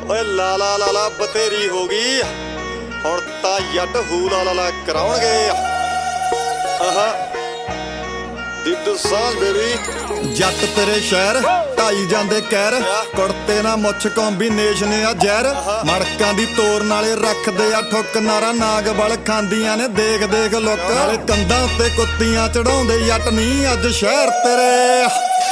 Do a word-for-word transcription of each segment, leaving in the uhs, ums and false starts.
ਓਏ ਲਾ ਲਾ ਲਾ ਲਾ ਬਥੇਰੀ ਹੋ ਗਈ ਹੁਣ ਤਾਂ ਜੱਟ ਹੂ ਲਾ ਲਾ ਲਾ ਕਰਾਉਣਗੇ। ਆਹਾ ਦਿੱਦੂ ਸਾਂਝ ਬੇਬੀ ਜੱਟ ਤੇਰੇ ਸ਼ਹਿਰ ਢਾਈ ਜਾਂਦੇ ਕਹਿਰ ਕੁੜਤੇ ਨਾ ਮੁੱਛ ਕੰਬੀਨੇਸ਼ਨ ਆ ਜ਼ਹਿਰ ਮੜਕਾਂ ਦੀ ਤੋਰ ਨਾਲੇ ਰੱਖਦੇ ਆ ਠੁੱਕ ਨਾਰਾ ਨਾਗ ਬਲ ਖਾਂਦੀਆਂ ਨੇ ਦੇਖ ਦੇਖ ਲੁੱਕ ਨਾਲੇ ਕੰਧਾਂ ਉੱਤੇ ਕੁੱਤੀਆਂ ਚੜਾਉਂਦੇ ਜੱਟ ਨਹੀਂ ਅੱਜ ਸ਼ਹਿਰ ਤੇਰੇ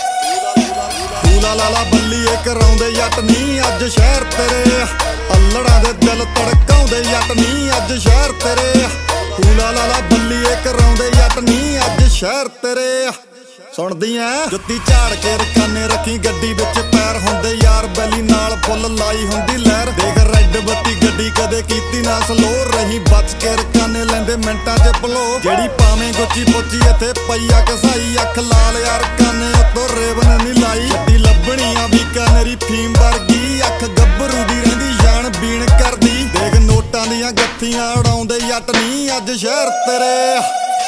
ਲਾ ਲਾ ਲਾ ਬੱਲੀਏ ਕਰਾਉਂਦੇ ਜੱਟ ਨਹੀਂ ਅੱਜ ਸ਼ਹਿਰ ਤੇਰੇ ਅੱਲੜਾਂ ਦੇ ਦਿਲ ਧੜਕਾਉਂਦੇ ਜੱਟ ਨਹੀਂ ਅੱਜ ਸ਼ਹਿਰ ਤੇਰੇ ਲਾ ਲਾ ਲਾ ਬੱਲੀਏ ਕਰਾਉਂਦੇ ਜੱਟ ਨਹੀਂ ਅੱਜ ਸ਼ਹਿਰ ਤੇਰੇ ਸੁਣਦੀਆਂ ਜੁੱਤੀ ਝਾੜ ਕੇ ਰਖਾਨੇ ਰੱਖੀ ਗੱਡੀ ਵਿੱਚ ਪੈਰ ਹੁੰਦੇ ਯਾਰ ਬੈਲੀ ਨਾਲ ਫੁੱਲ ਲਾਈ ਹੁੰਦੀ ਲਹਿਰ ਦੇਖ ਰੈੱਡ ਬੱਤੀ ਗੱਡੀ ਕਦੇ ਕੀਤੀ ਨਾ ਸਲੋ ਰਹੀ ਬਚ ਕੇ ਰਖਾਨੇ ਲੈਂਦੇ ਮਿੰਟਾਂ 'ਚ ਭਲੋ ਜਿਹੜੀ ਪਾਵੇਂ ਗੁੱਚੀ ਪੁੱਚੀ ਇੱਥੇ ਪਈਆ ਕਸਾਈ ਅੱਖ ਲਾਲ ਯਾਰ ਕਾਨੇ ਉੱਤੋਂ ਰੇਵਨ ਨਹੀਂ ਲਾਈ ਗੱਡੀ ਲੱਭਣੀ ਆ ਬੀਕਾਨੇਰੀ ਫੀਮ ਵਰਗੀ ਅੱਖ ਗੱਭਰੂ ਦੀ ਰਹਿੰਦੀ ਜਾਨ ਬੀਣ ਕਰਦੀ ਦੇਖ ਨੋਟਾਂ ਦੀਆਂ ਗੱਥੀਆਂ ਉਡਾਉਂਦੇ ਜੱਟ ਨਹੀਂ ਅੱਜ ਸ਼ਹਿਰ ਤੇਰੇ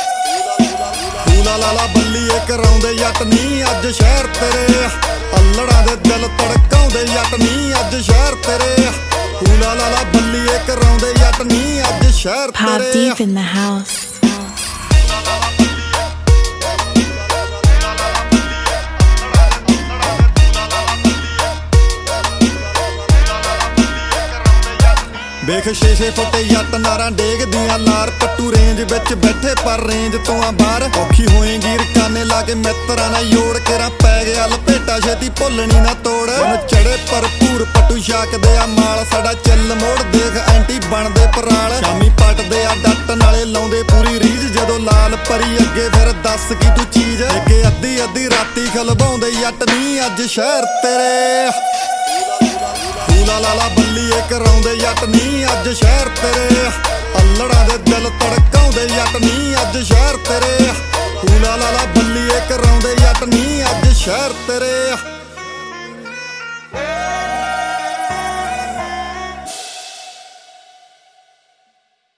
ਲਾ ਲਾ ਲਾ ਬੱਲੀਏ ਕਰਾਉਂਦੇ ਜੱਟ ਨਹੀਂ ਅੱਜ ਸ਼ਹਿਰ ਤੇਰੇ ਅੱਲੜਾਂ ਦੇ ਦਿਲ ਧੜਕਾਉਂਦੇ ਜੱਟ ਨਹੀਂ ਅੱਜ ਸ਼ਹਿਰ ਤੇਰੇ ਲਾ ਲਾ ਲਾ ਬੱਲੀਏ ਕਰਾਉਂਦੇ ਜੱਟ ਨਹੀਂ ਅੱਜ ਸ਼ਹਿਰ ਤੇਰੇ Deep in the house. ਵੇਖ ਛੇ ਛੇ ਫੁੱਟੇ ਜੱਟ ਨਾਰਾਂ ਡੇਗਦੀਆਂ ਲਾਰ ਪੱਟੂ ਰੇਂਜ ਵਿੱਚ ਬੈਠੇ ਪਰ ਰੇਂਜ ਤੋਂ ਆ ਬਾਹਰ ਔਖੀ ਹੋਏਗੀ ਰਕਾਨੇ ਲਾ ਕੇ ਮਿੱਤਰਾਂ ਨਾਲ ਜੋੜ ਕੇ ਰਾਂ ਪੈ ਗਿਆ ਲਪੇਟਾ ਛੇਤੀ ਭੁੱਲਣੀ ਨਾ ਤੋੜ ਚੜੇ ਭਰਪੂਰ ਪੱਟੂ ਛਾਕਦੇ ਆ ਮਾਲ ਸਾਡਾ ਚੱਲ ਮੋੜ ਦੇਖ ਐਂਟੀ ਬਣਦੇ ਪਰਾਲ ਸ਼ਾਮੀ ਪੱਟਦੇ ਆ ਡੱਟ ਨਾਲੇ ਲਾਉਂਦੇ ਪੂਰੀ ਰੀਝ ਜਦੋਂ ਲਾਲ ਪਰੀ ਅੱਗੇ ਫਿਰ ਦੱਸ ਕੀ ਤੂੰ ਚੀਜ਼ ਅੱਗੇ ਅੱਧੀ ਅੱਧੀ ਰਾਤੀ ਖਲਵਾਉਂਦੇ ਜੱਟ ਨਹੀਂ ਅੱਜ ਸ਼ਹਿਰ ਤੇਰੇ ਲਾ ਲਾ ਲਾ ਬੱਲੀਏ ਕਰਾਉਂਦੇ ਜੱਟ ਨਹੀਂ ਅੱਜ ਸ਼ਹਿਰ ਤੇਰੇ ਅੱਲੜਾਂ ਦੇ ਦਿਲ ਧੜਕਾਉਂਦੇ ਜੱਟ ਨਹੀਂ ਅੱਜ ਸ਼ਹਿਰ ਤੇਰੇ ਲਾ ਲਾ ਲਾ ਬੱਲੀਏ ਕਰਾਉਂਦੇ ਜੱਟ ਨਹੀਂ ਅੱਜ ਸ਼ਹਿਰ ਤੇਰੇ।